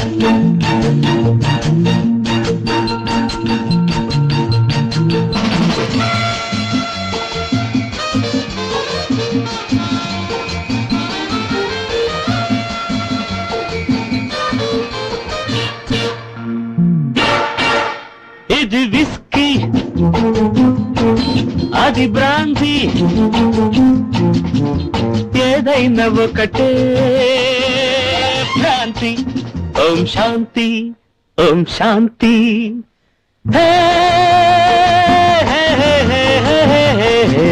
ఇది విస్కీ అది బ్రాందీ ఏదైనా ఒకటే భ్రాంతి. ఓం శాంతి ఓం శాంతి. హే హే హే హే హే హే హే.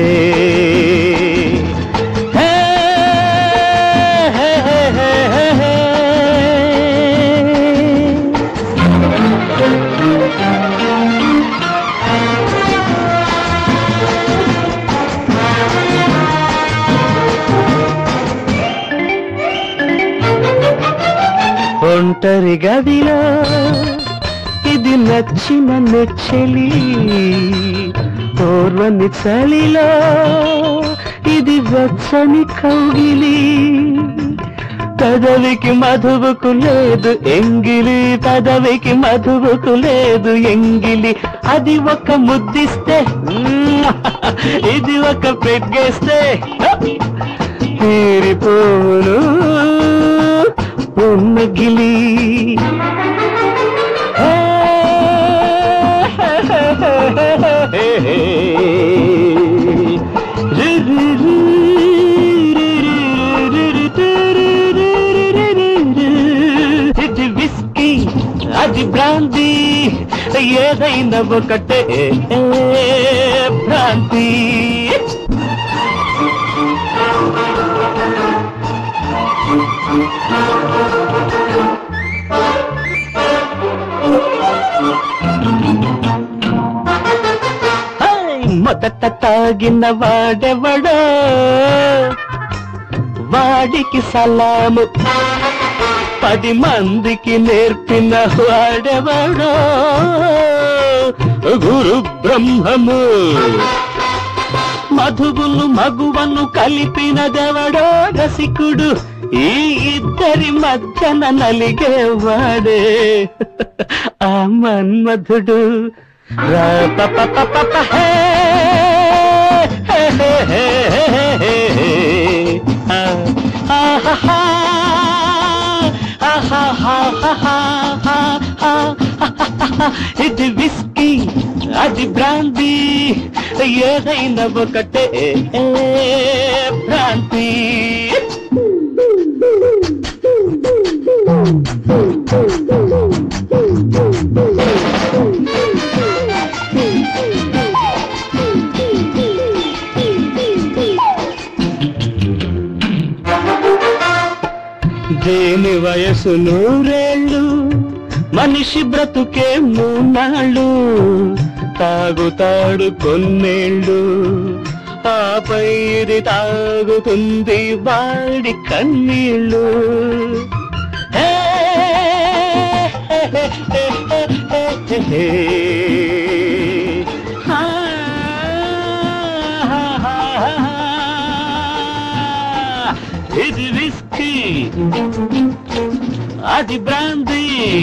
ఒంటరి గదిలో ఇది నచ్చిన నెచ్చలి పూర్వని చలిలో ఇది వచ్చని కౌగిలి. పెదవికి మధువుకు లేదు ఎంగిలి పెదవికి మధువుకు లేదు ఎంగిలి. అది ఒక ముద్దిస్తే ఇది ఒక పెగ్గేస్తే తీరిపోను ఉన్నగిలి. ఇది విస్కీ అది బ్రాందీ ఏదైనా ఒకటే భ్రాంతి. మొదట తాగిన వాడెవడో వాడికి సలాము 10 మందికి నేర్పిన వాడెవడో గురు బ్రహ్మము. మధువును మగువను కలిపినదెవడో రసికుడు ఈ ఇద్దరి మధ్యన నలిగేవాడే ఆ మన్మధుడు. ఇది విస్కీ అది బ్రాందీ ఏదైనా ఒకటే భ్రాంతి. దేని వయసు 100 ఏళ్ళు మనిషి బ్రతుకే 3 నాళ్ళు. తాగుతాడు కొన్నేళ్ళు ఆపై ఇది తాగుతుంది వాడి కన్నీళ్ళు. ఇది విస్కీ అది బ్రాందీ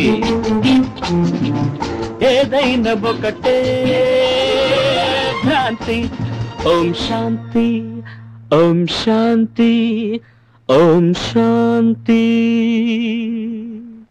ఏదైనా ఒకటే భ్రాంతి. ఓం శాంతి ఓం శాంతి ఓం శాంతి.